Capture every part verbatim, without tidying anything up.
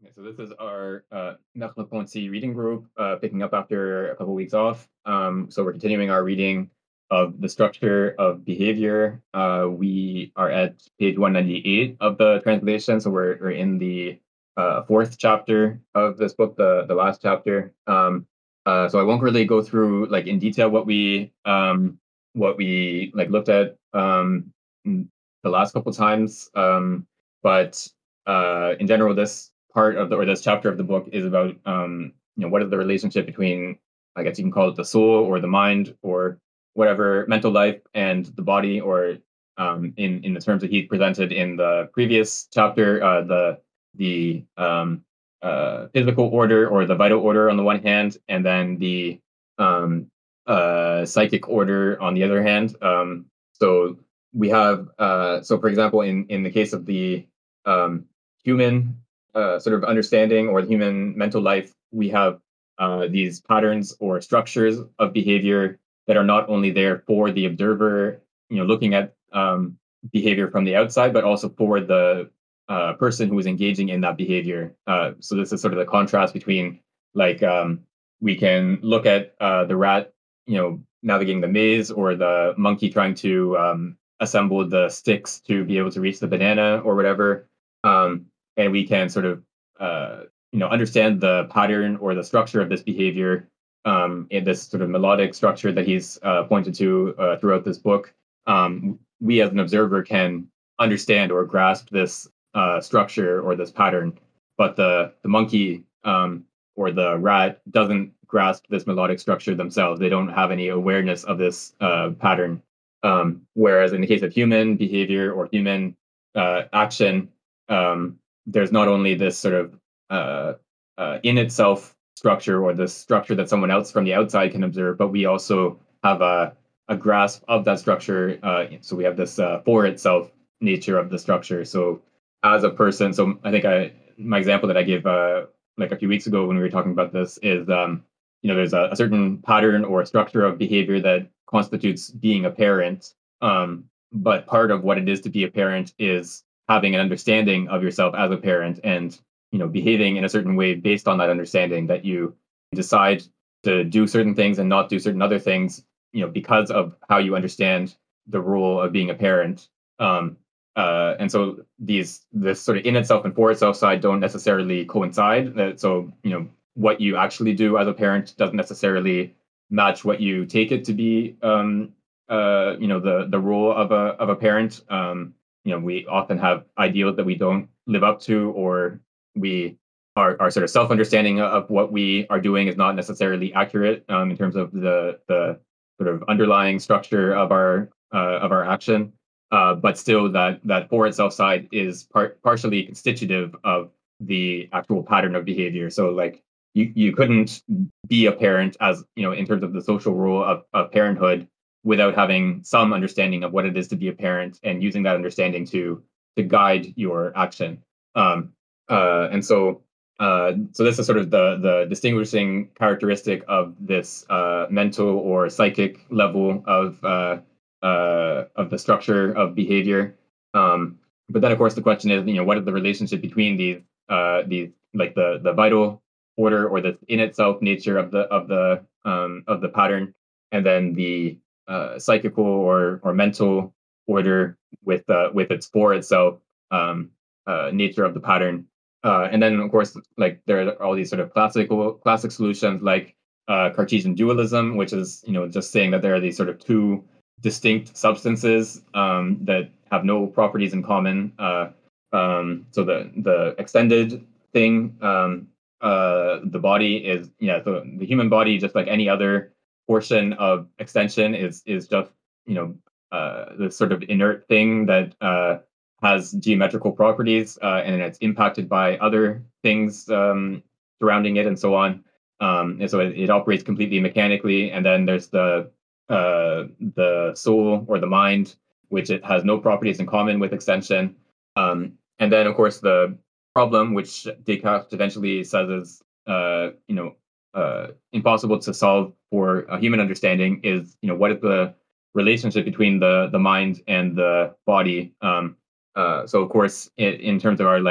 So this is our uh, Merleau-Ponty reading group, uh, picking up after a couple weeks off. Um, so we're continuing our reading of the structure of behavior. Uh, we are at page one ninety-eight of the translation, so we're, we're in the uh, fourth chapter of this book, the the last chapter. Um, uh, so I won't really go through like in detail what we um, what we like looked at um, the last couple times, um, but uh, in general, this part of the or this chapter of the book is about um, you know what is the relationship between, I guess you can call it the soul or the mind or whatever, mental life and the body, or um, in in the terms that he presented in the previous chapter, uh, the the um, uh, physical order or the vital order on the one hand, and then the um, uh, psychic order on the other hand. Um, so we have uh, so for example, in in the case of the um, human uh, sort of understanding or the human mental life, we have uh, these patterns or structures of behavior that are not only there for the observer, you know, looking at um, behavior from the outside, but also for the uh, person who is engaging in that behavior. Uh, so this is sort of the contrast between, like, um, we can look at uh, the rat, you know, navigating the maze, or the monkey trying to um, assemble the sticks to be able to reach the banana or whatever, um, and we can sort of uh, you know understand the pattern or the structure of this behavior, um, in this sort of melodic structure that he's uh, pointed to uh, throughout this book. Um, we as an observer can understand or grasp this uh, structure or this pattern, but the the monkey um, or the rat doesn't grasp this melodic structure themselves. They don't have any awareness of this uh, pattern. Um, whereas in the case of human behavior or human uh, action, um, there's not only this sort of uh, uh, in itself structure or this structure that someone else from the outside can observe, but we also have a, a grasp of that structure. Uh, so we have this uh, for itself nature of the structure. So as a person, so I think I my example that I gave uh, like a few weeks ago when we were talking about this is, um, you know, there's a, a certain pattern or structure of behavior that constitutes being a parent. Um, but part of what it is to be a parent is having an understanding of yourself as a parent, and you know behaving in a certain way based on that understanding, that you decide to do certain things and not do certain other things, you know because of how you understand the role of being a parent. um uh and so these this sort of in itself and for itself side don't necessarily coincide. That so you know what you actually do as a parent doesn't necessarily match what you take it to be, um uh you know the the role of a of a parent. Um you know we often have ideals that we don't live up to, or we our, our sort of self understanding of what we are doing is not necessarily accurate, um, in terms of the the sort of underlying structure of our uh, of our action. Uh, but still, that that for itself side is part partially constitutive of the actual pattern of behavior. So like you you couldn't be a parent, as you know in terms of the social role of, of parenthood, without having some understanding of what it is to be a parent and using that understanding to to guide your action. Um, uh, and so uh, so this is sort of the the distinguishing characteristic of this uh, mental or psychic level of uh, uh, of the structure of behavior. Um, but then, of course, the question is, you know, what is the relationship between these uh, these like the the vital order or the in itself nature of the of the um, of the pattern, and then the uh, psychical or or mental order with uh, with its for itself um, uh, nature of the pattern. Uh, and then, of course, like there are all these sort of classical classic solutions like uh, Cartesian dualism, which is you know just saying that there are these sort of two distinct substances um, that have no properties in common. Uh, um, so the the extended thing, um, uh, the body is yeah, so the human body, just like any other portion of extension, is is just you know uh, this sort of inert thing that uh, has geometrical properties, uh, and it's impacted by other things um, surrounding it, and so on. Um, and so it, it operates completely mechanically. And then there's the uh, the soul or the mind, which it has no properties in common with extension. Um, and then, of course, the problem, which Descartes eventually says is, uh, you know, uh, impossible to solve for a human understanding, is, you know, what is the relationship between the the mind and the body? Um, uh, so, of course, in, in terms of our like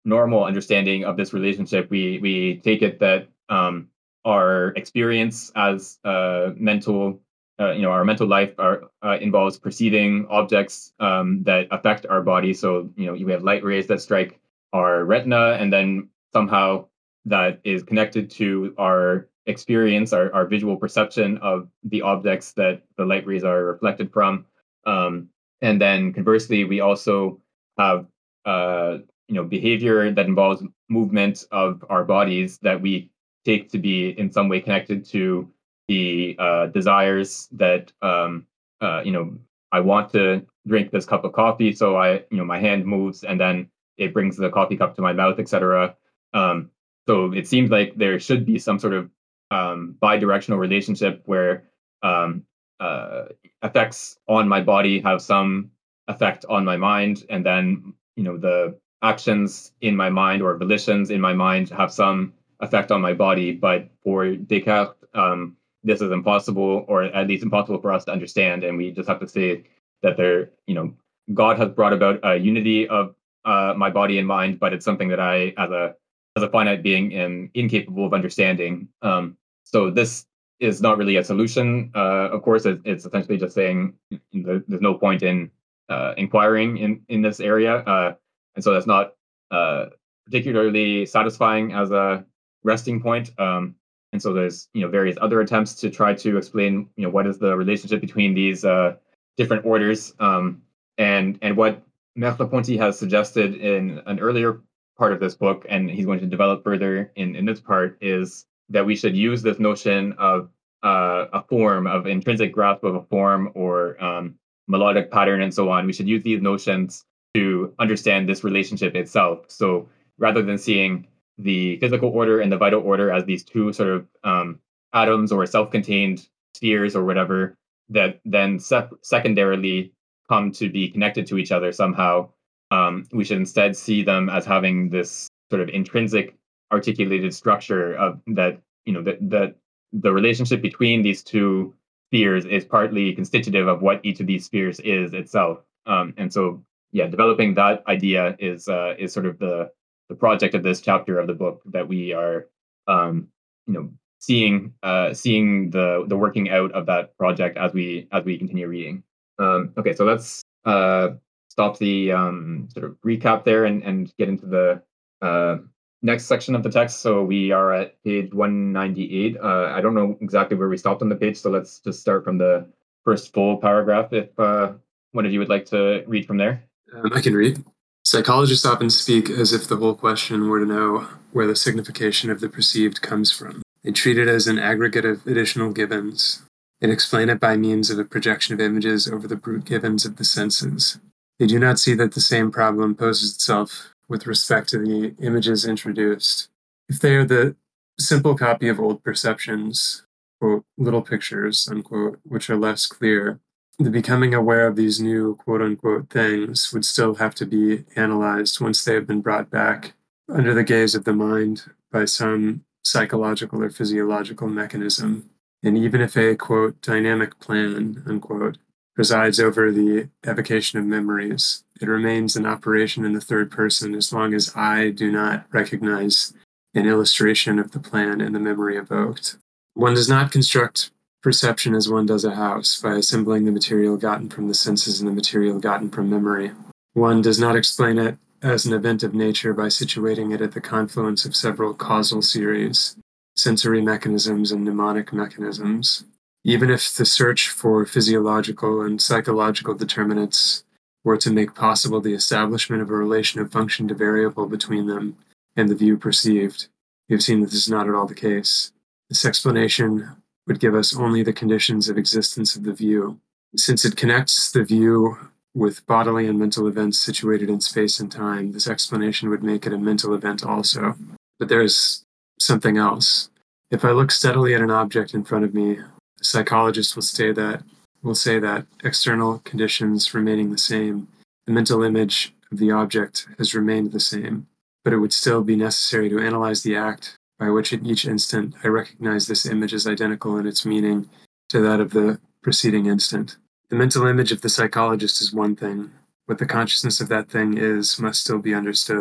normal understanding of this relationship, we we take it that um, our experience as uh, mental, uh, you know, our mental life are, uh, involves perceiving objects um, that affect our body. So, you know, we have light rays that strike our retina, and then somehow that is connected to our experience, our, our visual perception of the objects that the light rays are reflected from. Um, and then conversely, we also have uh, you know behavior that involves movement of our bodies that we take to be in some way connected to the uh, desires that um, uh, you know I want to drink this cup of coffee, so I you know my hand moves and then it brings the coffee cup to my mouth, et cetera. Um, so it seems like there should be some sort of um, bi-directional relationship where um, uh, effects on my body have some effect on my mind, and then you know the actions in my mind or volitions in my mind have some effect on my body. But for Descartes, um, this is impossible, or at least impossible for us to understand, and we just have to say that there, you know, God has brought about a unity of uh, my body and mind, but it's something that I, as a as a finite being, am incapable of understanding. Um, so this is not really a solution. Uh, of course, it, it's essentially just saying there's no point in uh, inquiring in in this area, uh, and so that's not uh, particularly satisfying as a resting point. Um, and so there's you know various other attempts to try to explain you know what is the relationship between these uh, different orders, um, and and what Merleau-Ponty has suggested in an earlier part of this book, and he's going to develop further in in this part, is that we should use this notion of uh, a form of intrinsic grasp of a form or um, melodic pattern and so on. We should use these notions to understand this relationship itself. So rather than seeing the physical order and the vital order as these two sort of um, atoms or self-contained spheres or whatever that then sep- secondarily come to be connected to each other somehow, um, we should instead see them as having this sort of intrinsic articulated structure of that you know that that the relationship between these two spheres is partly constitutive of what each of these spheres is itself. Um, and so, yeah, developing that idea is uh, is sort of the the project of this chapter of the book that we are, um, you know, seeing uh, seeing the the working out of that project as we as we continue reading. Um, okay, so let's uh, stop the um, sort of recap there and and get into the uh, next section of the text. So we are at page one ninety-eight. Uh, I don't know exactly where we stopped on the page, so let's just start from the first full paragraph. If uh, one of you would like to read from there. Um, I can read. Psychologists often speak as if the whole question were to know where the signification of the perceived comes from. They treat it as an aggregate of additional givens and explain it by means of a projection of images over the brute givens of the senses. They do not see that the same problem poses itself with respect to the images introduced. If they are the simple copy of old perceptions, quote, little pictures, unquote, which are less clear, the becoming aware of these new quote-unquote things would still have to be analyzed once they have been brought back under the gaze of the mind by some psychological or physiological mechanism. And even if a, quote, dynamic plan, unquote, presides over the evocation of memories, it remains in operation in the third person as long as I do not recognize an illustration of the plan in the memory evoked. One does not construct perception as one does a house, by assembling the material gotten from the senses and the material gotten from memory. One does not explain it as an event of nature by situating it at the confluence of several causal series, sensory mechanisms and mnemonic mechanisms. Even if the search for physiological and psychological determinants were to make possible the establishment of a relation of function to variable between them and the view perceived, we have seen that this is not at all the case. This explanation would give us only the conditions of existence of the view. Since it connects the view with bodily and mental events situated in space and time, this explanation would make it a mental event also. But there's something else. If I look steadily at an object in front of me, the psychologist will say that will say that external conditions remaining the same, the mental image of the object has remained the same, but it would still be necessary to analyze the act by which at each instant I recognize this image as identical in its meaning to that of the preceding instant. The mental image of the psychologist is one thing. What the consciousness of that thing is must still be understood.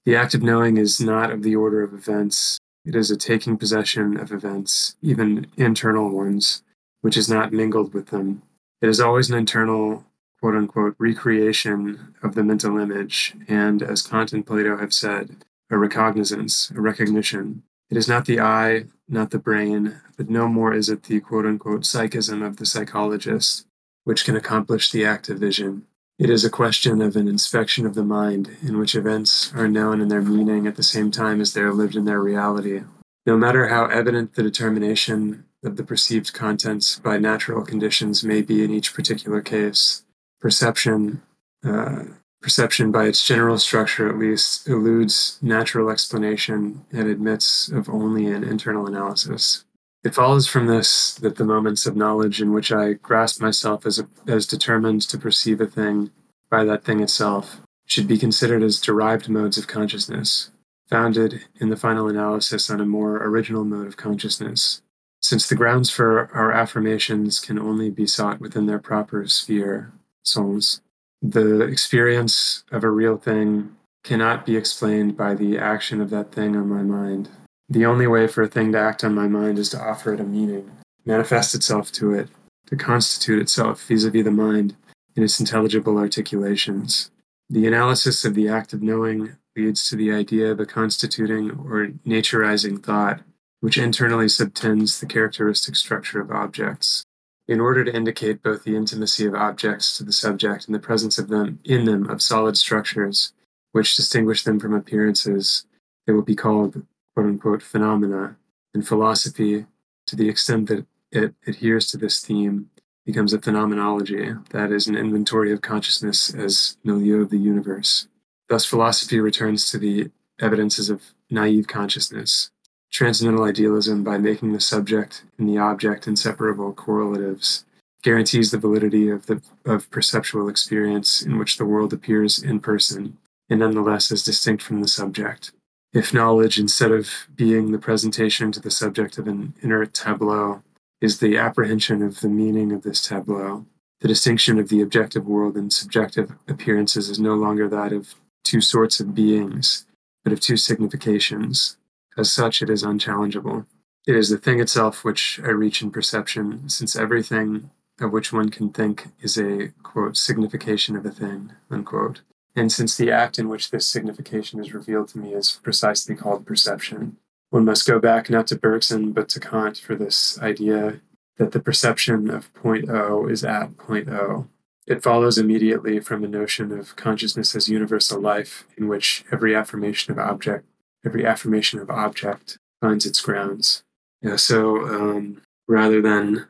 The act of knowing is not of the order of events. It is a taking possession of events, even internal ones, which is not mingled with them. It is always an internal, quote unquote, recreation of the mental image, and, as Kant and Plato have said, a recognizance, a recognition. It is not the eye, not the brain, but no more is it the quote unquote psychism of the psychologist, which can accomplish the act of vision. It is a question of an inspection of the mind, in which events are known in their meaning at the same time as they are lived in their reality. No matter how evident the determination of the perceived contents by natural conditions may be in each particular case, perception, uh, perception by its general structure at least, eludes natural explanation and admits of only an internal analysis. It follows from this that the moments of knowledge in which I grasp myself as, a, as determined to perceive a thing by that thing itself should be considered as derived modes of consciousness, founded in the final analysis on a more original mode of consciousness, since the grounds for our affirmations can only be sought within their proper sphere, sens. The experience of a real thing cannot be explained by the action of that thing on my mind. The only way for a thing to act on my mind is to offer it a meaning, manifest itself to it, to constitute itself vis-a-vis the mind in its intelligible articulations. The analysis of the act of knowing leads to the idea of a constituting or naturizing thought, which internally subtends the characteristic structure of objects. In order to indicate both the intimacy of objects to the subject and the presence of them in them of solid structures, which distinguish them from appearances, they will be called quote unquote phenomena, and philosophy, to the extent that it adheres to this theme, becomes a phenomenology, that is, an inventory of consciousness as milieu of the universe. Thus, philosophy returns to the evidences of naive consciousness, transcendental idealism by making the subject and the object inseparable correlatives, guarantees the validity of the of perceptual experience in which the world appears in person, and nonetheless is distinct from the subject. If knowledge, instead of being the presentation to the subject of an inert tableau, is the apprehension of the meaning of this tableau, the distinction of the objective world and subjective appearances is no longer that of two sorts of beings, but of two significations. As such, it is unchallengeable. It is the thing itself which I reach in perception, since everything of which one can think is a, quote, signification of a thing, unquote. And since the act in which this signification is revealed to me is precisely called perception, one must go back not to Bergson but to Kant for this idea that the perception of point O is at point O. It follows immediately from a notion of consciousness as universal life, in which every affirmation of object, every affirmation of object finds its grounds. Yeah, so um, rather than,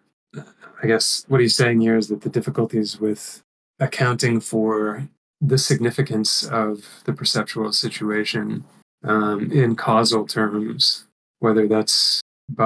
I guess what he's saying here is that the difficulties with accounting for the significance of the perceptual situation um, in causal terms, whether that's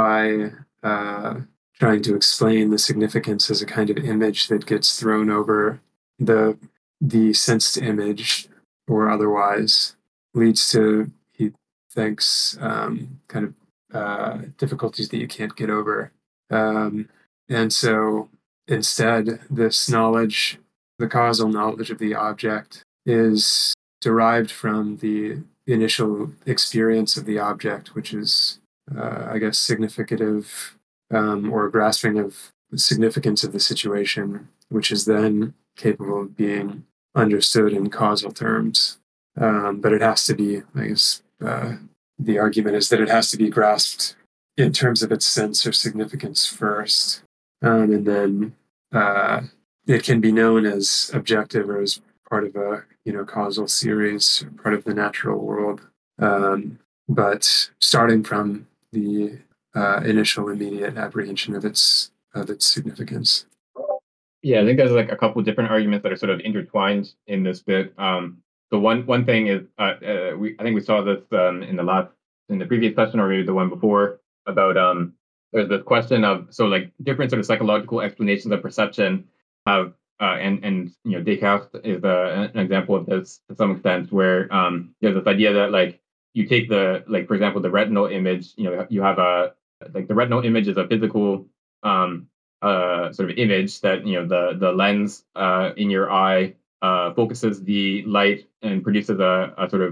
by uh, trying to explain the significance as a kind of image that gets thrown over the the sensed image, or otherwise, leads to, he thinks, um, kind of uh, difficulties that you can't get over. Um, and so instead, this knowledge, the causal knowledge of the object, is derived from the initial experience of the object, which is, uh, I guess, significative um, or grasping of the significance of the situation, which is then capable of being understood in causal terms. Um, but it has to be, I guess, uh, the argument is that it has to be grasped in terms of its sense or significance first, um, and then uh, it can be known as objective or as part of a you know causal series, part of the natural world. Um, but starting from the uh, initial immediate apprehension of its of its significance. Yeah, I think there's like a couple different arguments that are sort of intertwined in this bit. Um, so one one thing is, uh, uh, we I think we saw this um, in the last in the previous session or maybe the one before about um, there's this question of so like different sort of psychological explanations of perception have uh, and and you know Descartes is uh, an example of this to some extent where um, there's this idea that like you take the like for example the retinal image, you know you have a like the retinal image is a physical um, uh, sort of image that you know the the lens uh, in your eye uh, focuses the light and produces a, a sort of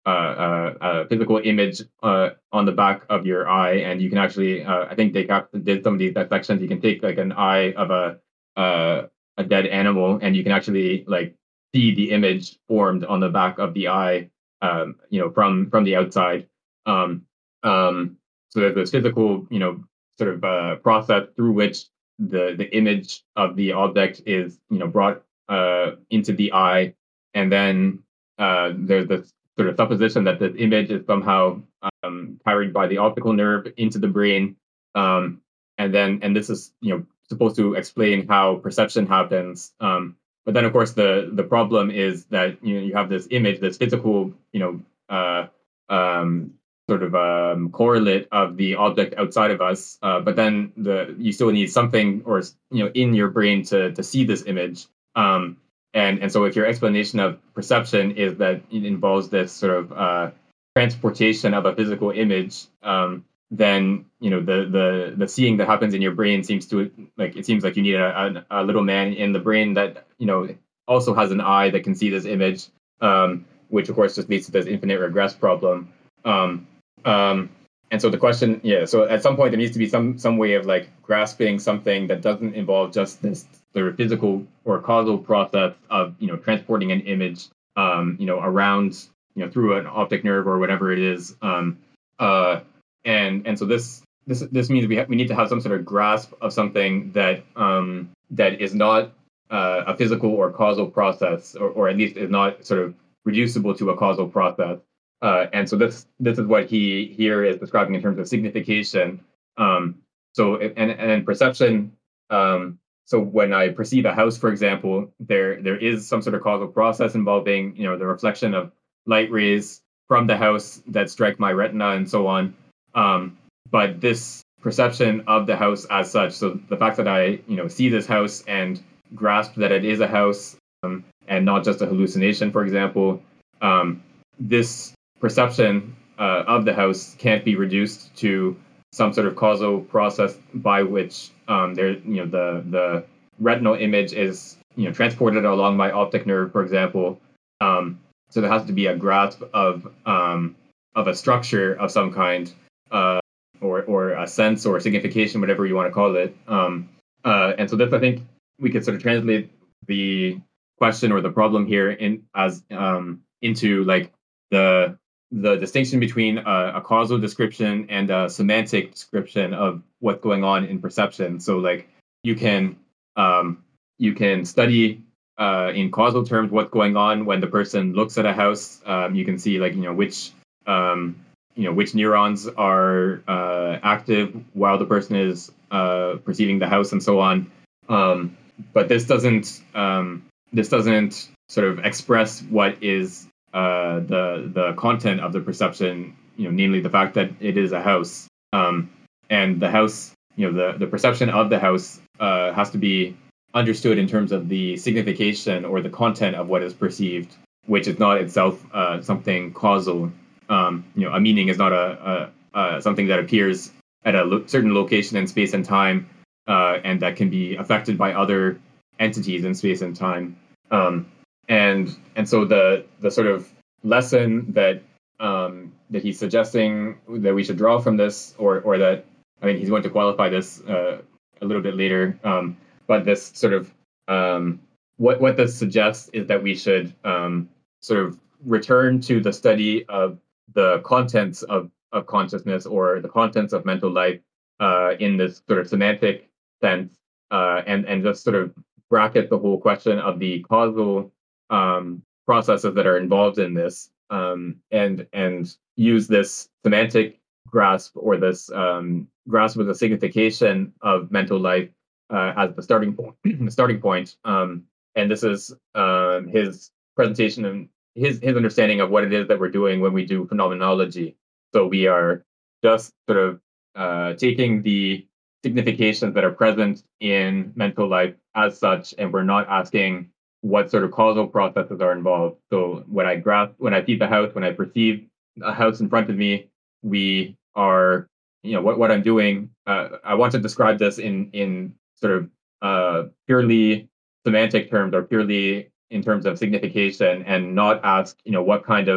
uh, uh, a physical image uh, on the back of your eye, and you can actually, uh, I think Descartes did some of these dissections. You can take like an eye of a uh, a dead animal, and you can actually like see the image formed on the back of the eye, um, you know, from from the outside. Um, um, so there's this physical, you know, sort of uh, process through which the the image of the object is, you know, brought uh, into the eye, and then uh, there's this sort of supposition that this image is somehow um, carried by the optical nerve into the brain, um, and then and this is, you know, supposed to explain how perception happens. Um, but then, of course, the the problem is that, you know, you have this image, this physical, you know, uh, um, sort of um, correlate of the object outside of us. Uh, but then the you still need something, or, you know, in your brain to to see this image. Um, and and so if your explanation of perception is that it involves this sort of uh, transportation of a physical image, um, then, you know, the the the seeing that happens in your brain seems to, like, it seems like you need a, a, a little man in the brain that, you know, also has an eye that can see this image, um, which of course just leads to this infinite regress problem. Um, um, and so the question, yeah, so at some point there needs to be some some way of like grasping something that doesn't involve just this sort of physical or causal process of, you know, transporting an image, um, you know, around, you know, through an optic nerve or whatever it is. Um, uh, and and so this this this means we ha- we need to have some sort of grasp of something that um, that is not uh, a physical or causal process, or, or at least is not sort of reducible to a causal process. Uh, and so this this is what he here is describing in terms of signification. Um, so and and perception. Um, so when I perceive a house, for example, there there is some sort of causal process involving, you know, the reflection of light rays from the house that strike my retina and so on. Um, but this perception of the house as such, so the fact that I, you know, see this house and grasp that it is a house, um, and not just a hallucination, for example, um, this perception uh, of the house can't be reduced to some sort of causal process by which um, there, you know, the the retinal image is, you know, transported along my optic nerve, for example. Um, so there has to be a grasp of um, of a structure of some kind, uh, or or a sense or signification, whatever you want to call it. Um, uh, and so this, I think, we could sort of translate the question or the problem here in as um, into like the the distinction between a, a causal description and a semantic description of what's going on in perception. So like you can um, you can study uh, in causal terms what's going on when the person looks at a house. Um, you can see, like, you know, which um, you know which neurons are uh, active while the person is uh, perceiving the house and so on. Um, but this doesn't um, this doesn't sort of express what is uh, the the content of the perception, you know, namely the fact that it is a house, um, and the house, you know, the the perception of the house uh, has to be understood in terms of the signification or the content of what is perceived, which is not itself uh, something causal. Um, you know, a meaning is not a, a, a something that appears at a lo- certain location in space and time, uh, and that can be affected by other entities in space and time. Um, and and so the the sort of lesson that um, that he's suggesting that we should draw from this, or or that, I mean, he's going to qualify this uh, a little bit later, um, but this sort of um, what what this suggests is that we should um, sort of return to the study of the contents of of consciousness, or the contents of mental life, uh, in this sort of semantic sense, uh, and and just sort of bracket the whole question of the causal um, processes that are involved in this, um, and and use this semantic grasp, or this um, grasp of the signification of mental life uh, as the starting point. the starting point. Um, and this is um, his presentation and his his understanding of what it is that we're doing when we do phenomenology. So we are just sort of uh, taking the significations that are present in mental life as such, and we're not asking what sort of causal processes are involved. So when I grasp, when I see the house, when I perceive a house in front of me, we are, you know, what what I'm doing. Uh, I want to describe this in in sort of uh, purely semantic terms, or purely in terms of signification, and not ask, you know, what kind of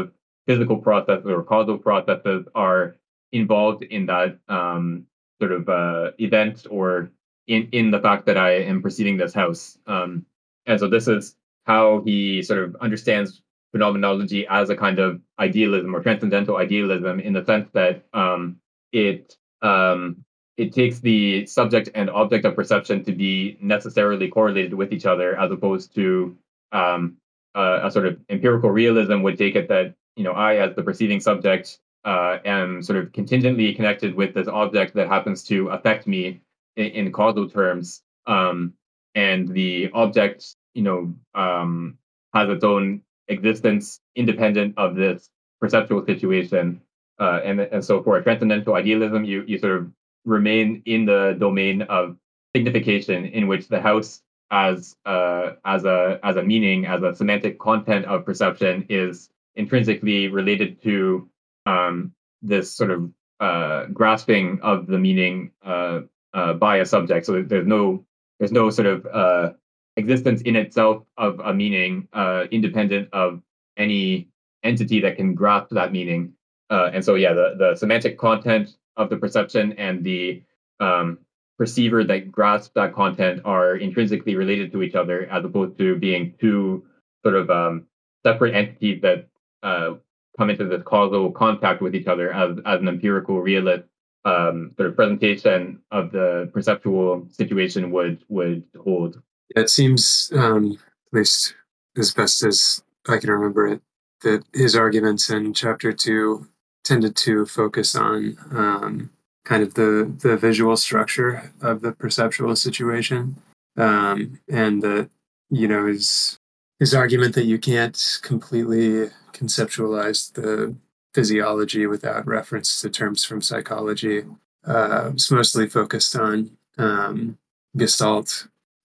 physical processes or causal processes are involved in that um, sort of uh, event or in, in the fact that I am perceiving this house. Um, and so this is how he sort of understands phenomenology as a kind of idealism or transcendental idealism, in the sense that um, it um, it takes the subject and object of perception to be necessarily correlated with each other, as opposed to um, uh, a sort of empirical realism would take it that, you know, I, as the perceiving subject, uh, am sort of contingently connected with this object that happens to affect me in, in causal terms, um, and the object, you know, um, has its own existence independent of this perceptual situation. Uh, and, and so for a transcendental idealism, you, you sort of remain in the domain of signification, in which the house as uh, as a as a meaning, as a semantic content of perception, is intrinsically related to um, this sort of uh, grasping of the meaning uh, uh, by a subject. So there's no there's no sort of uh, existence in itself of a meaning uh, independent of any entity that can grasp that meaning. Uh, and so, yeah, the, the semantic content of the perception and the um, perceiver that grasps that content are intrinsically related to each other, as opposed to being two sort of um, separate entities that uh, come into this causal contact with each other, as, as an empirical realist um, sort of presentation of the perceptual situation would would hold. It seems, um, at least as best as I can remember it, that his arguments in chapter two tended to focus on um, kind of the, the visual structure of the perceptual situation. Um, and that, you know, his, his argument that you can't completely conceptualize the physiology without reference to terms from psychology uh, was mostly focused on um, Gestalt,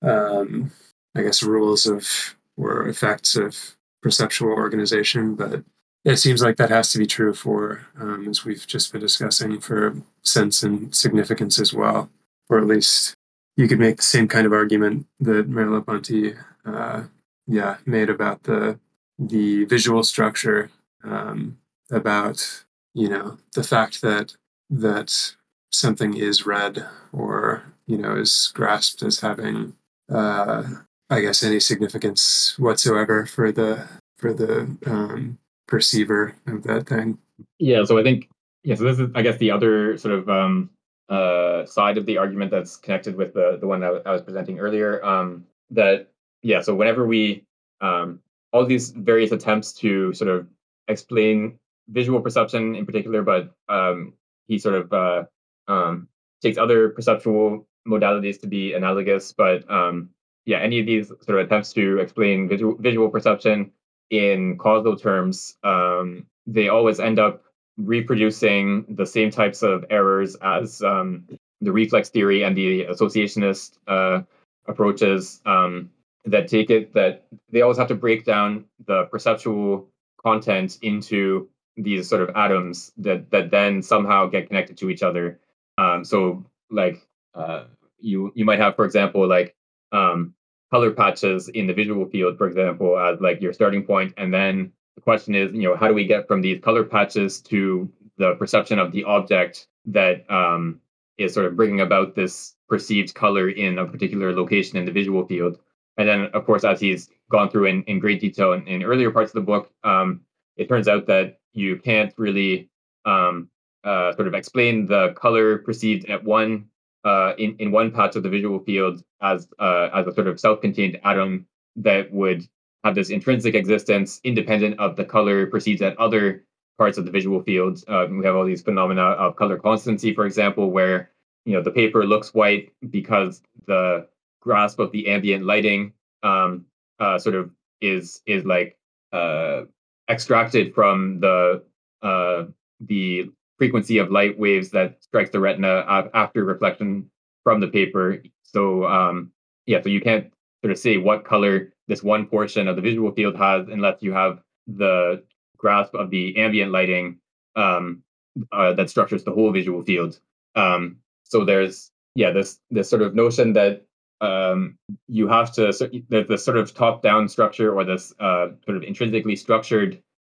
um, I guess, rules of or effects of perceptual organization, but it seems like that has to be true for, um, as we've just been discussing, for sense and significance as well. Or at least you could make the same kind of argument that Merleau-Ponty, uh, yeah, made about the the visual structure, um, about, you know, the fact that that something is read or, you know, is grasped as having, uh, I guess, any significance whatsoever for the for the um, perceiver of that thing. Yeah, so I think, yeah, so this is, I guess, the other sort of um, uh, side of the argument that's connected with the the one that I was presenting earlier. Um, that yeah, so whenever we um, all these various attempts to sort of explain visual perception in particular, but um, he sort of uh, um, takes other perceptual modalities to be analogous. But um, yeah, any of these sort of attempts to explain visual visual perception in causal terms, um, they always end up reproducing the same types of errors as um, the reflex theory and the associationist uh, approaches, um, that take it that they always have to break down the perceptual content into these sort of atoms that that then somehow get connected to each other. Um, so, like, uh, you you might have, for example, like um, color patches in the visual field, for example, as like your starting point, and then the question is, you know, how do we get from these color patches to the perception of the object that um, is sort of bringing about this perceived color in a particular location in the visual field? And then, of course, as he's gone through in, in great detail in, in earlier parts of the book, um, it turns out that you can't really um, uh, sort of explain the color perceived at one uh, in in one patch of the visual field as uh, as a sort of self-contained atom that would have this intrinsic existence independent of the color perceived at other parts of the visual field. Uh, we have all these phenomena of color constancy, for example, where, you know, the paper looks white because the grasp of the ambient lighting um, uh, sort of is is like uh, extracted from the uh, the frequency of light waves that strikes the retina af- after reflection from the paper. So um, yeah, so you can't sort of say what color this one portion of the visual field has unless you have the grasp of the ambient lighting um, uh, that structures the whole visual field. Um, so there's yeah this this sort of notion that um, you have to there's this sort of top down structure, or this uh, sort of intrinsically structured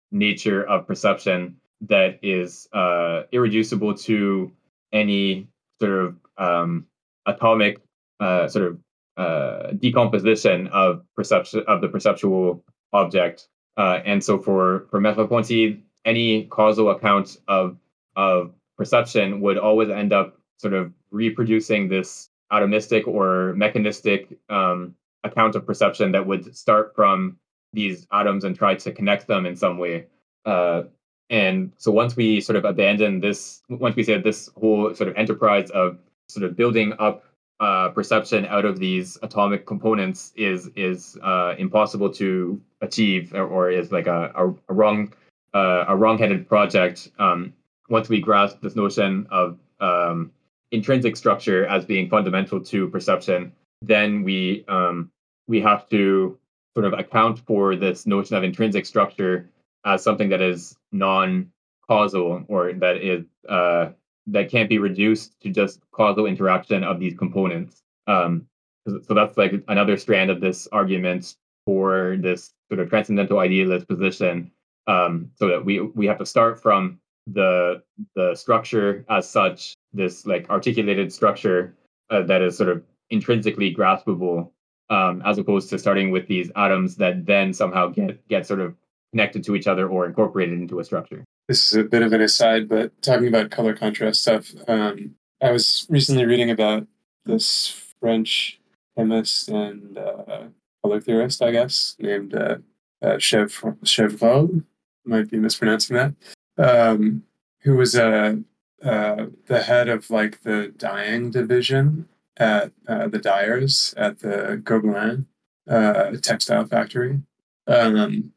nature of perception that is uh, irreducible to any sort of um, atomic uh, sort of uh, decomposition of perception of the perceptual object. Uh, and so for for Merleau-Ponty, any causal account of of perception would always end up sort of reproducing this atomistic or mechanistic um, account of perception that would start from these atoms and try to connect them in some way. Uh, and so once we sort of abandon this, once we say this whole sort of enterprise of sort of building up uh, perception out of these atomic components is is uh, impossible to achieve, or, or is like a, a, a wrong uh, a wrong-headed project. Um, once we grasp this notion of um, intrinsic structure as being fundamental to perception, then we um, we have to sort of account for this notion of intrinsic structure as something that is non-causal, or that is uh, that can't be reduced to just causal interaction of these components. Um, so that's like another strand of this argument for this sort of transcendental idealist position. Um, so that we we have to start from the the structure as such, this like articulated structure uh, that is sort of intrinsically graspable, um, as opposed to starting with these atoms that then somehow get get sort of connected to each other or incorporated into a structure. This is a bit of an aside, but talking about color contrast stuff, um, I was recently reading about this French chemist and uh, color theorist, I guess, named uh, uh, Chev- Chevreul, might be mispronouncing that, um, who was uh, uh, the head of like the dyeing division at uh, the dyers at the Gobelin uh, textile factory, um,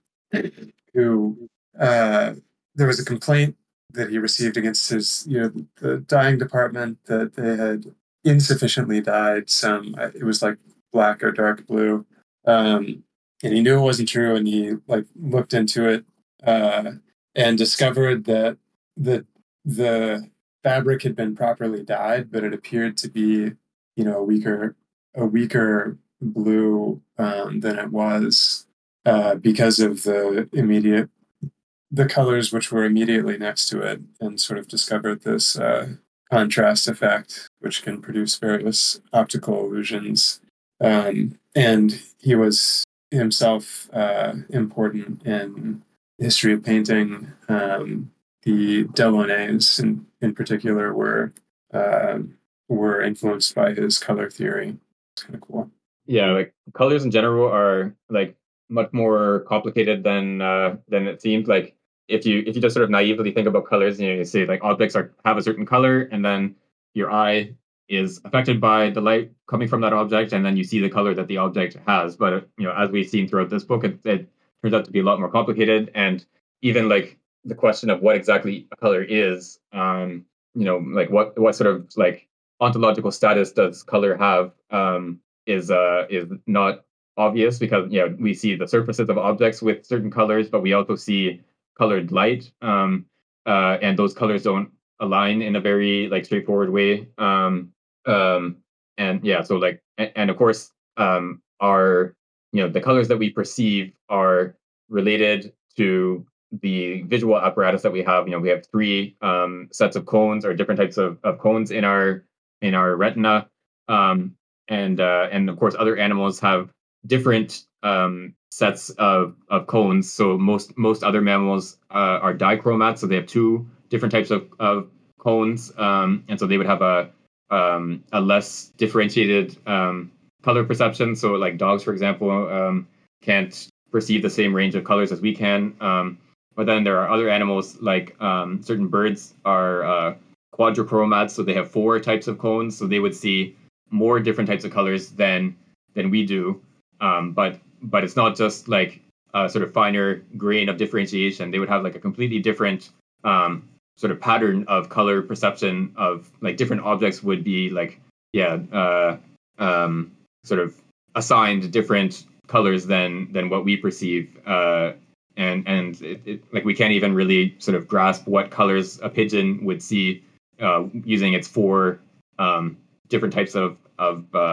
who uh, there was a complaint that he received against his, you know, the dyeing department, that they had insufficiently dyed some, it was like black or dark blue. Um, and he knew it wasn't true, and he like looked into it uh, and discovered that the the fabric had been properly dyed, but it appeared to be, you know, a weaker a weaker blue um, than it was uh, because of the immediate the colors which were immediately next to it, and sort of discovered this uh, contrast effect, which can produce various optical illusions. Um, and he was himself uh, important in the history of painting. Um, the Delaunay's, in, in particular, were uh, were influenced by his color theory. It's kind of cool. Yeah, like colors in general are like much more complicated than uh, than it seems. Like if you if you just sort of naively think about colors, you know, you say like objects are have a certain color, and then your eye is affected by the light coming from that object, and then you see the color that the object has. But you know, as we've seen throughout this book, it, it turns out to be a lot more complicated, and even like the question of what exactly a color is, um, you know, like what what sort of like ontological status does color have, um, is uh is not obvious, because yeah, we see the surfaces of objects with certain colors, but we also see colored light, um, uh, and those colors don't align in a very like straightforward way. Um, um, and yeah, so like, and, and of course, um, our you know the colors that we perceive are related to the visual apparatus that we have. You know, we have three um, sets of cones, or different types of, of cones in our in our retina, um, and uh, and of course, other animals have different um, sets of, of cones. So most most other mammals uh, are dichromats, so they have two different types of, of cones, um, and so they would have a um, a less differentiated um, color perception. So like dogs, for example, um, can't perceive the same range of colors as we can. Um, but then there are other animals, like um, certain birds are uh, quadrichromats, so they have four types of cones, so they would see more different types of colors than than we do. Um, but but it's not just like a sort of finer grain of differentiation. They would have like a completely different um, sort of pattern of color perception of like different objects would be like, yeah, uh, um, sort of assigned different colors than than what we perceive. Uh, and and it, it, like we can't even really sort of grasp what colors a pigeon would see uh, using its four um, different types of of uh,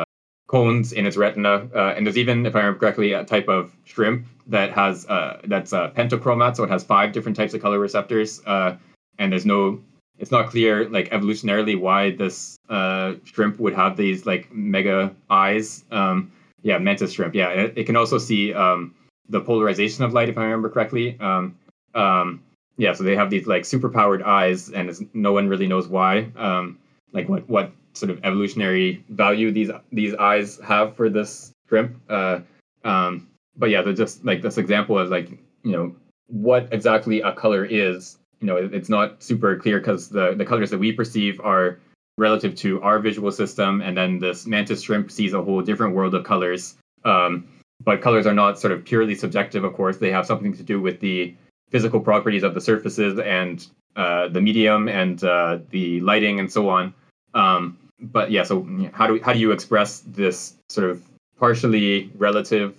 cones in its retina, uh, and there's even, if I remember correctly, a type of shrimp that has uh, that's uh, pentachromat, so it has five different types of color receptors, uh, and there's no, it's not clear like evolutionarily why this uh, shrimp would have these like mega eyes. Um, yeah, mantis shrimp. Yeah, it, it can also see um, the polarization of light, if I remember correctly. Um, um, yeah, so they have these like superpowered eyes, and it's, no one really knows why. Um, like what what sort of evolutionary value these these eyes have for this shrimp. Uh, um, but yeah, they're just like this example of like, you know, what exactly a color is. You know, it, it's not super clear because the the colors that we perceive are relative to our visual system, and then this mantis shrimp sees a whole different world of colors. Um, but colors are not sort of purely subjective, of course. They have something to do with the physical properties of the surfaces and uh, the medium and uh, the lighting and so on. Um, but yeah, so how do how do you express this sort of partially relative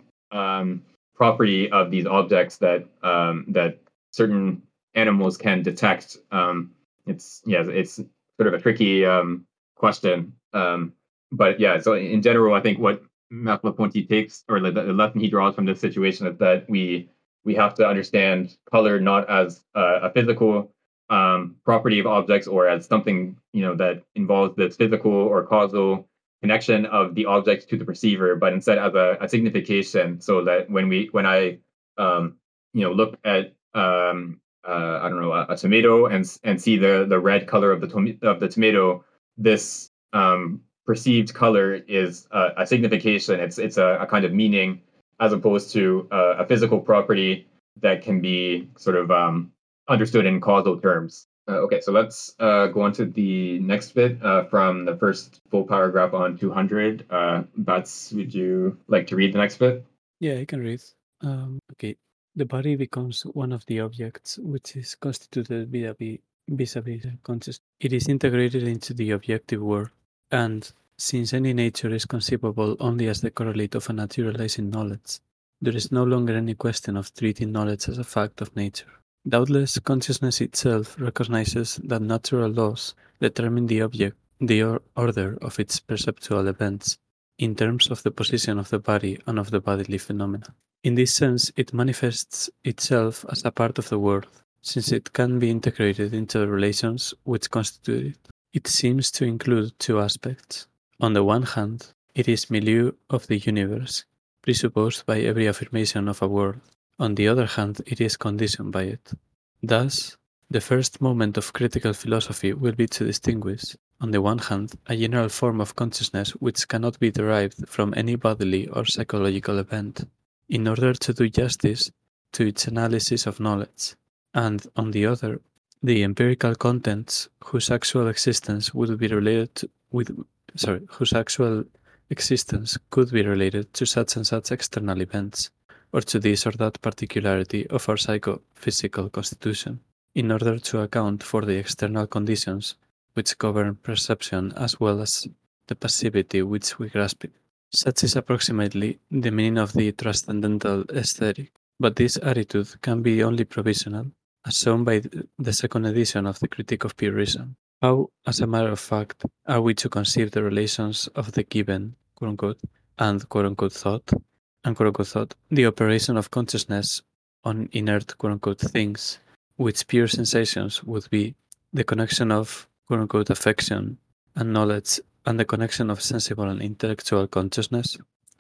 um, property of these objects that um, that certain animals can detect? Um, it's yeah, it's sort of a tricky um, question. Um, but yeah, so in general, I think what Merleau-Ponty takes, or the, the lesson he draws from this situation, is that we we have to understand color not as uh, a physical um, property of objects or as something, you know, that involves this physical or causal connection of the object to the perceiver, but instead as a, a signification. So that when we when I um, you know, look at um, uh, I don't know, a, a tomato and and see the the red color of the tom- of the tomato, this um, perceived color is a, a signification. It's it's a, a kind of meaning, as opposed to uh, a physical property that can be sort of um, understood in causal terms. Uh, okay, so let's uh, go on to the next bit uh, from the first full paragraph on two hundred. Uh, Bats, would you like to read the next bit? Yeah, I can read. Um, okay. The body becomes one of the objects which is constituted vis-a-vis vis-a-vis consciousness. It is integrated into the objective world, and since any nature is conceivable only as the correlate of a naturalizing knowledge, there is no longer any question of treating knowledge as a fact of nature. Doubtless, consciousness itself recognizes that natural laws determine the object, the or- order of its perceptual events, in terms of the position of the body and of the bodily phenomena. In this sense, it manifests itself as a part of the world, since it can be integrated into the relations which constitute it. It seems to include two aspects. On the one hand, it is milieu of the universe, presupposed by every affirmation of a world. On the other hand, it is conditioned by it. Thus, the first moment of critical philosophy will be to distinguish, on the one hand, a general form of consciousness which cannot be derived from any bodily or psychological event, in order to do justice to its analysis of knowledge, and, on the other, the empirical contents whose actual existence would be related to, with sorry, whose actual existence could be related to such and such external events, or to this or that particularity of our psychophysical constitution, in order to account for the external conditions which govern perception as well as the passivity which we grasp it. Such is approximately the meaning of the transcendental aesthetic, but this attitude can be only provisional, as shown by the second edition of the Critique of Pure Reason. How, as a matter of fact, are we to conceive the relations of the given, quote-unquote, and quote-unquote thought, and quote-unquote thought, the operation of consciousness on inert quote-unquote things, which pure sensations would be the connection of quote-unquote affection and knowledge and the connection of sensible and intellectual consciousness?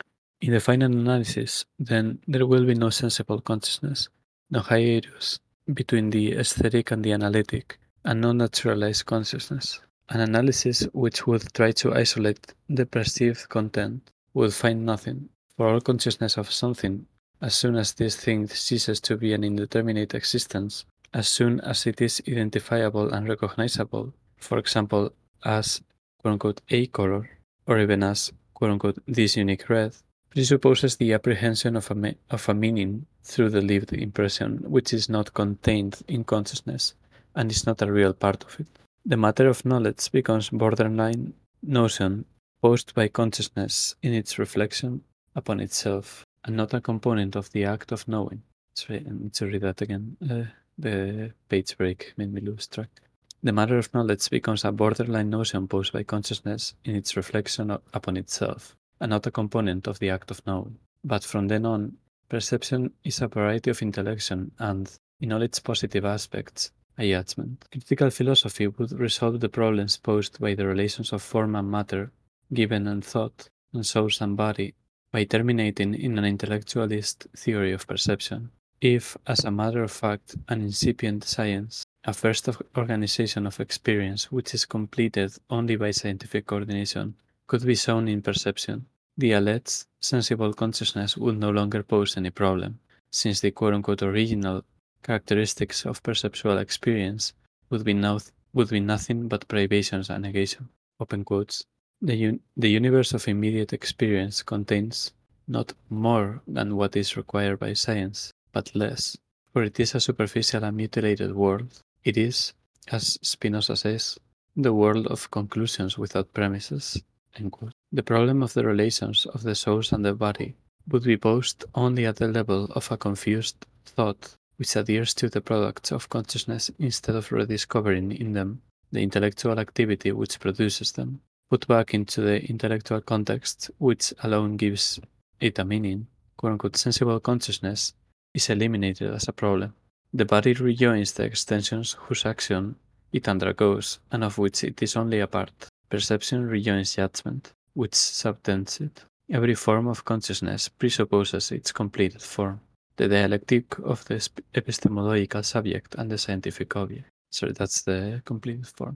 In the final analysis, then, there will be no sensible consciousness, no hiatus between the aesthetic and the analytic, and no naturalized consciousness. An analysis which would try to isolate the perceived content would find nothing, for all consciousness of something, as soon as this thing ceases to be an indeterminate existence, as soon as it is identifiable and recognizable, for example, as quote-unquote a color, or even as quote-unquote this unique red, presupposes the apprehension of a, me- of a meaning through the lived impression, which is not contained in consciousness and is not a real part of it. The matter of knowledge becomes borderline notion posed by consciousness in its reflection upon itself, and not a component of the act of knowing. Sorry, I need to read that again. Uh, the page break made me lose track. The matter of knowledge becomes a borderline notion posed by consciousness in its reflection upon itself, and not a component of the act of knowing. But from then on, perception is a variety of intellection and, in all its positive aspects, a judgment. Critical philosophy would resolve the problems posed by the relations of form and matter, given and thought, and source and body, by terminating in an intellectualist theory of perception. If, as a matter of fact, an incipient science, a first organization of experience which is completed only by scientific coordination, could be shown in perception, the alleged sensible consciousness would no longer pose any problem, since the quote-unquote original characteristics of perceptual experience would be, no, would be nothing but privations and negation. Open quotes. The, un- the universe of immediate experience contains not more than what is required by science, but less, for it is a superficial and mutilated world. It is, as Spinoza says, the world of conclusions without premises. The problem of the relations of the soul and the body would be posed only at the level of a confused thought which adheres to the products of consciousness instead of rediscovering in them the intellectual activity which produces them. Put back into the intellectual context which alone gives it a meaning, quote-unquote sensible consciousness is eliminated as a problem. The body rejoins the extensions whose action it undergoes and of which it is only a part. Perception rejoins judgment, which subtends it. Every form of consciousness presupposes its completed form, the dialectic of the epistemological subject and the scientific object. So that's the completed form.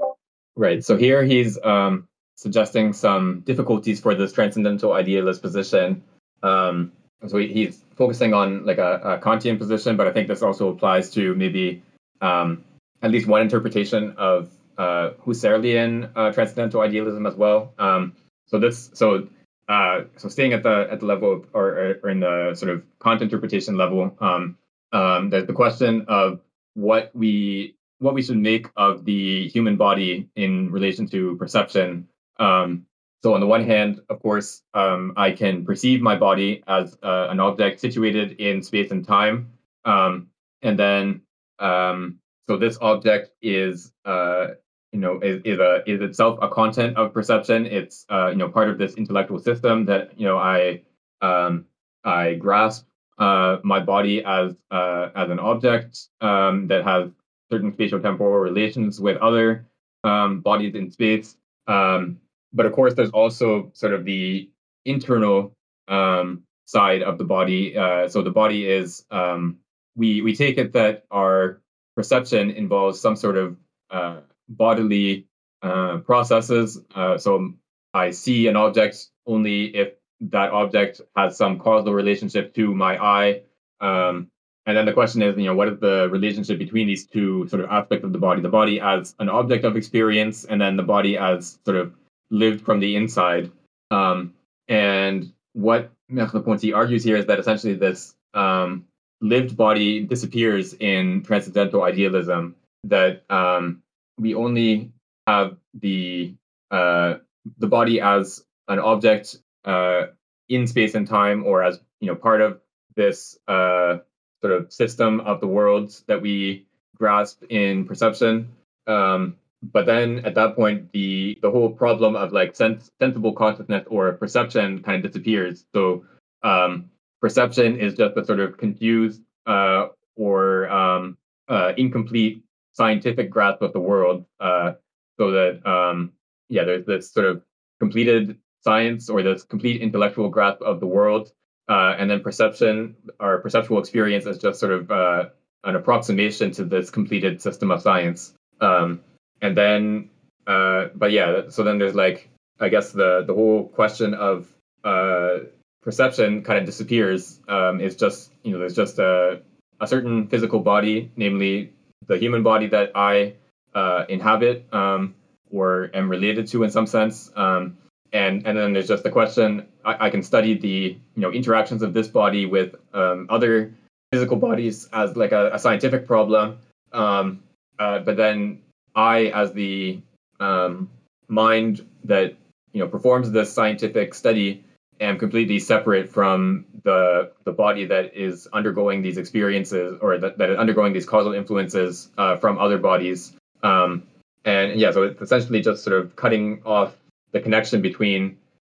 Right. So here he's um, suggesting some difficulties for this transcendental idealist position. Um, so he, he's focusing on like a, a Kantian position, but I think this also applies to maybe um, at least one interpretation of uh, Husserlian uh, transcendental idealism as well. Um, so this, so uh, so staying at the at the level of, or, or in the sort of Kant interpretation level, um, um, the, the question of what we what we should make of the human body in relation to perception. Um, so on the one hand, of course, um, I can perceive my body as uh, an object situated in space and time, um, and then um, so this object is, uh, you know, is is, a, is itself a content of perception. It's uh, you know part of this intellectual system that you know I um, I grasp uh, my body as uh, as an object um, that has certain spatiotemporal relations with other um, bodies in space. Um, but of course, there's also sort of the internal um, side of the body. Uh, so the body is, um, we we take it that our perception involves some sort of uh, bodily uh, processes. Uh, so I see an object only if that object has some causal relationship to my eye. Um, and then the question is, you know, what is the relationship between these two sort of aspects of the body? The body as an object of experience, and then the body as sort of lived from the inside. Um, and what Merleau-Ponty argues here is that essentially this um, lived body disappears in transcendental idealism, that um, we only have the uh, the body as an object uh, in space and time, or as you know part of this uh, sort of system of the worlds that we grasp in perception. Um, but then at that point, the the whole problem of like sens- sensible consciousness or perception kind of disappears. So um, perception is just a sort of confused uh, or um, uh, incomplete scientific grasp of the world. Uh, so that um, yeah, there's this sort of completed science or this complete intellectual grasp of the world. Uh, and then perception or perceptual experience is just sort of uh, an approximation to this completed system of science. Um, and then, uh, but yeah, so then there's like, I guess the, the whole question of uh, perception kind of disappears. Um, it's just, you know, there's just a, a certain physical body, namely the human body that I uh, inhabit um, or am related to in some sense. Um, And and then there's just the question, I, I can study the you know interactions of this body with um, other physical bodies as like a, a scientific problem. Um, uh, but then I, as the um, mind that you know performs this scientific study, am completely separate from the the body that is undergoing these experiences, or that, that is undergoing these causal influences uh, from other bodies. Um, and yeah, so it's essentially just sort of cutting off the connection between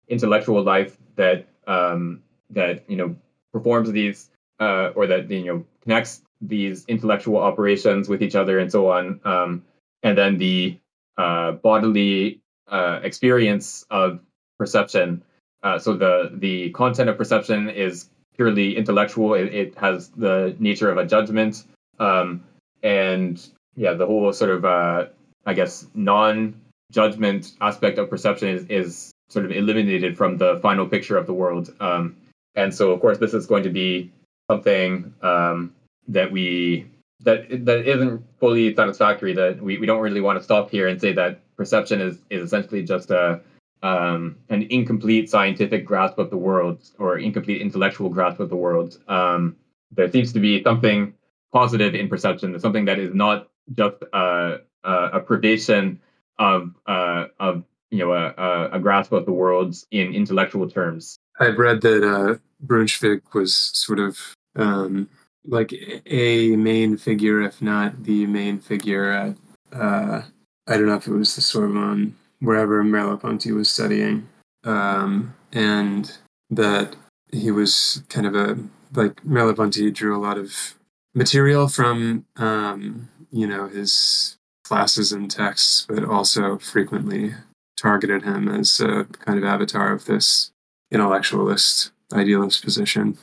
intellectual life that um, that you know performs these uh, or that you know connects these intellectual operations with each other and so on, um, and then the uh, bodily uh, experience of perception. Uh, so the the content of perception is purely intellectual. It, it has the nature of a judgment, um, and yeah, the whole sort of uh, I guess non-judgment aspect of perception is, is sort of eliminated from the final picture of the world. Um, and so, of course, this is going to be something um, that we that that isn't fully satisfactory. That we, we don't really want to stop here and say that perception is is essentially just a um, an incomplete scientific grasp of the world or incomplete intellectual grasp of the world. Um, there seems to be something positive in perception, something that is not just uh, uh, a privation of uh, of you know a, a grasp of the world in intellectual terms. I've read that uh, Brunswick was sort of um, like a main figure, if not the main figure at, uh, I don't know if it was the Sorbonne, wherever Merleau-Ponty was studying, um, and that he was kind of a, like Merleau-Ponty drew a lot of material from, um, you know, his classes and texts, but also frequently targeted him as a kind of avatar of this intellectualist, idealist position.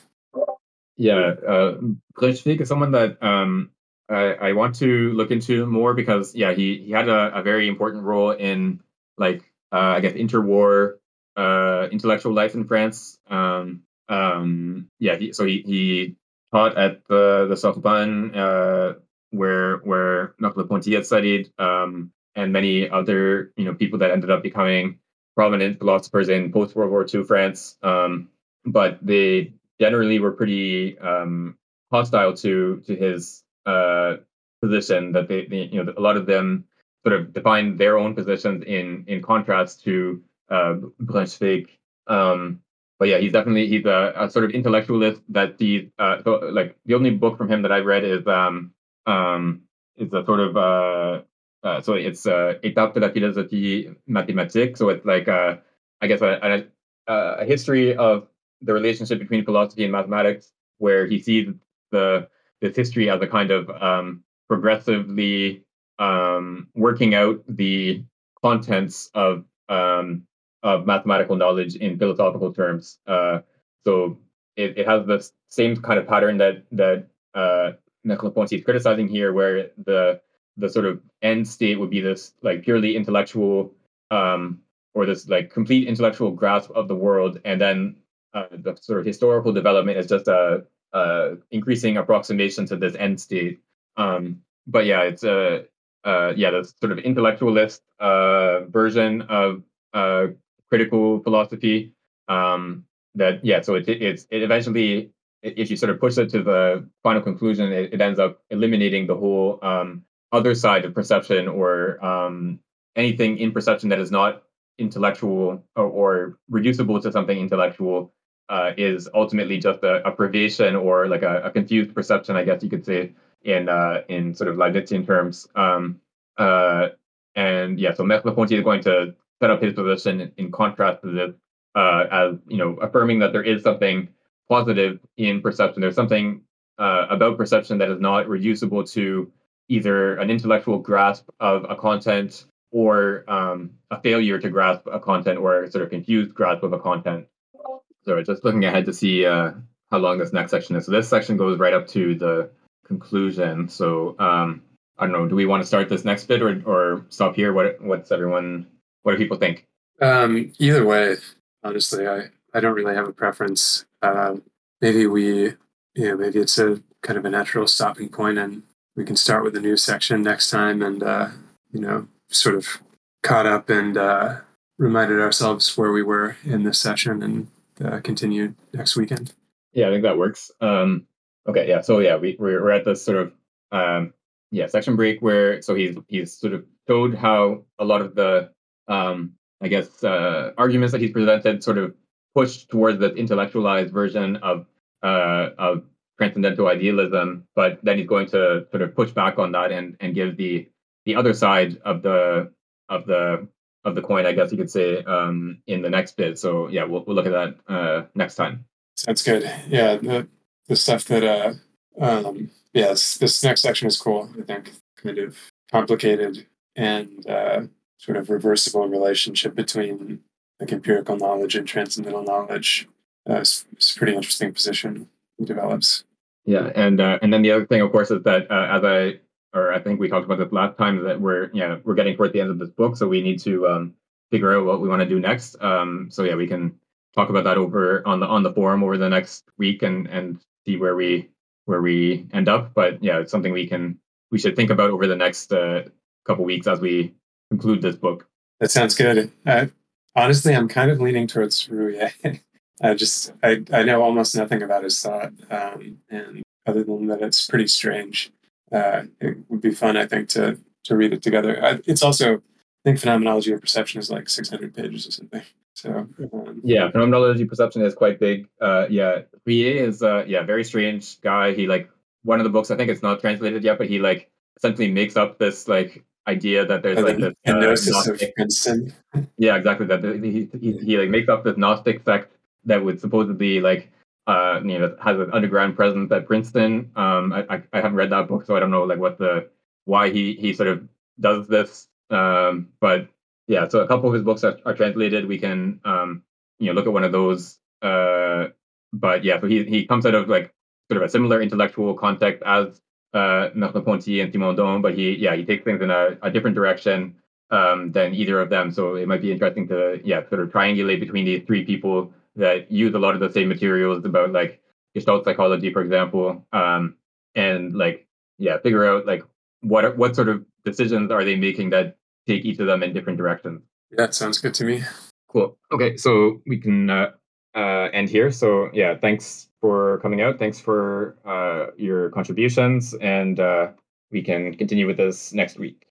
Yeah, uh, Brunswick is someone that um, I, I want to look into more because, yeah, he, he had a, a very important role in, like, uh, I guess, interwar uh, intellectual life in France. Um, um, yeah, he, so he, he taught at the, the Sorbonne, uh, where where Merleau-Ponty had studied, um, and many other you know people that ended up becoming prominent philosophers in post-World War Two France. Um, but they generally were pretty um, hostile to to his uh, position. That they, they, you know, a lot of them sort of defined their own positions in in contrast to uh, Brunswick. Um, but yeah, he's definitely he's a, a sort of intellectualist that he uh, so like the only book from him that I've read is um um is a sort of uh, uh so it's uh Étape de la philosophie mathématique. So it's like uh I guess a, a a history of the relationship between philosophy and mathematics, where he sees the this history as a kind of um, progressively um, working out the contents of um, of mathematical knowledge in philosophical terms. Uh, so it, it has the same kind of pattern that that uh, Merleau-Ponty is criticizing here, where the the sort of end state would be this like purely intellectual um, or this like complete intellectual grasp of the world, and then uh, the sort of historical development is just a, a increasing approximation to this end state. Um, but yeah, it's a uh, yeah, the sort of intellectualist uh, version of uh, critical philosophy. Um, that yeah, so it it's it eventually, if you sort of push it to the final conclusion, it, it ends up eliminating the whole um, other side of perception, or um, anything in perception that is not intellectual or, or reducible to something intellectual. Uh, is ultimately just a, a privation, or like a, a confused perception, I guess you could say, in uh, in sort of Leibnizian terms. Um, uh, and yeah, so Merleau-Ponty is going to set up his position in, in contrast to this, uh, as you know, affirming that there is something positive in perception. There's something uh, about perception that is not reducible to either an intellectual grasp of a content, or um, a failure to grasp a content, or a sort of confused grasp of a content. So just looking ahead to see uh, how long this next section is. So this section goes right up to the conclusion. So um, I don't know. Do we want to start this next bit, or or stop here? What what's everyone? What do people think? Um, either way, honestly, I, I don't really have a preference. Uh, maybe we, you know, maybe it's a kind of a natural stopping point, and we can start with a new section next time, and uh, you know, sort of caught up and uh, reminded ourselves where we were in this session, and uh, continue next weekend. Yeah, I think that works. Um, okay, yeah. So yeah, we we're, we're at this sort of um, yeah section break where so he's he's sort of showed how a lot of the um, I guess uh, arguments that he's presented sort of pushed towards the intellectualized version of uh, of transcendental idealism, but then he's going to sort of push back on that and and give the the other side of the of the of the coin, I guess you could say, um, in the next bit. So yeah, we'll we'll look at that uh, next time. Sounds good. Yeah, the the stuff that uh um yeah, this, this next section is cool. I think kind of complicated and uh, sort of reversible relationship between like empirical knowledge and transcendental knowledge. Uh, it's, it's a pretty interesting position he develops. Yeah, and uh, and then the other thing, of course, is that uh, as I or I think we talked about this last time, that we're yeah we're getting toward the end of this book, so we need to um, figure out what we want to do next. Um, so yeah, we can talk about that over on the on the forum over the next week and and see where we where we end up. But yeah, it's something we can we should think about over the next uh, couple weeks as we conclude this book. That sounds good. Uh, honestly, I'm kind of leaning towards Rouillet. I just I, I know almost nothing about his thought, um, and other than that, it's pretty strange. Uh, it would be fun, I think, to to read it together. I, it's also, I think, Phenomenology of Perception is like six hundred pages or something. So um, yeah, Phenomenology of Perception is quite big. Uh, yeah, Rouillet is uh, yeah very strange guy. He like one of the books, I think it's not translated yet, but he like essentially makes up this like idea that there's like this uh, Gnosis of Princeton. Yeah, exactly. That he, he he like makes up this Gnostic sect that would supposedly like uh you know has an underground presence at Princeton. Um, I, I I haven't read that book, so I don't know like what the why he he sort of does this. Um, but yeah, so a couple of his books are, are translated. We can um you know look at one of those. Uh, but yeah, so he he comes out of like sort of a similar intellectual context as uh Merleau-Ponty and Simondon, but he yeah he takes things in a, a different direction um, than either of them. So it might be interesting to yeah sort of triangulate between these three people that use a lot of the same materials about like Gestalt psychology, for example, um, and like yeah figure out like what what sort of decisions are they making that take each of them in different directions. That sounds good to me. Cool. Okay, so we can uh, uh, end here. So yeah, thanks for coming out. Thanks for uh, your contributions, and uh, we can continue with this next week.